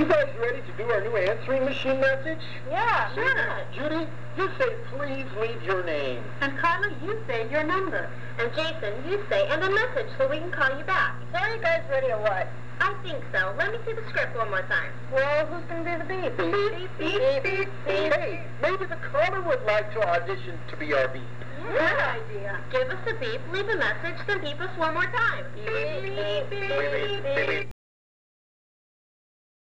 You guys ready to do our new answering machine message? Yeah, sure. Judy, you say, please leave your name. And Carla, you say your number. And Jason, you say, and a message so we can call you back. So are you guys ready or what? I think so. Let me see the script one more time. Well, who's going to do the beep? Beep, beep, beep, beep. Hey, maybe the caller would like to audition to be our beep. Good idea. Give us a beep, leave a message, then beep us one more time. Beep, beep, beep, beep, beep.